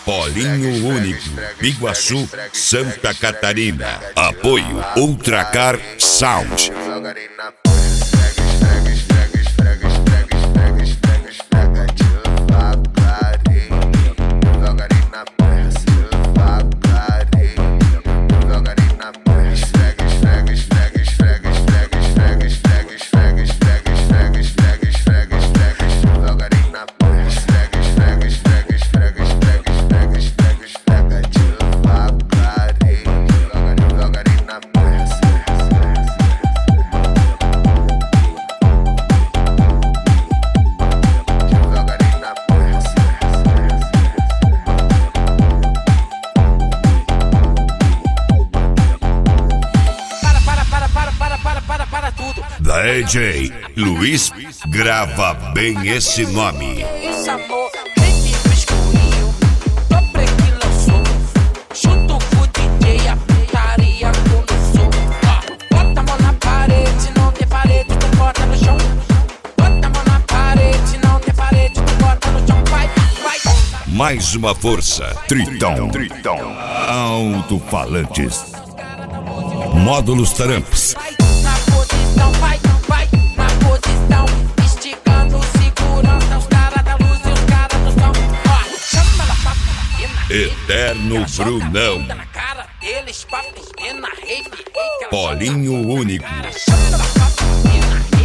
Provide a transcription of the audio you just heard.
Polinho Único, Biguaçu, Santa Catarina. Apoio Ultracar Sound. DJ Luiz grava bem esse nome. Isso, amor, vem no escurinho, dobre que lançou. Junto com o DJ, a putaria começou. Bota a mão na parede, não tem parede, tu bota no chão. Bota a mão na parede, não tem parede, tu bota no chão. Vai, vai. Mais uma força. Tritão. Alto-falantes. Módulos Taramps. Na posição, vai, vai, na posição. Esticando segurança, os caras da luz e os caras do som. Chama ela pra Eterno Brunão. na cara deles, pra na rave. Polinho Único. Chama ela pra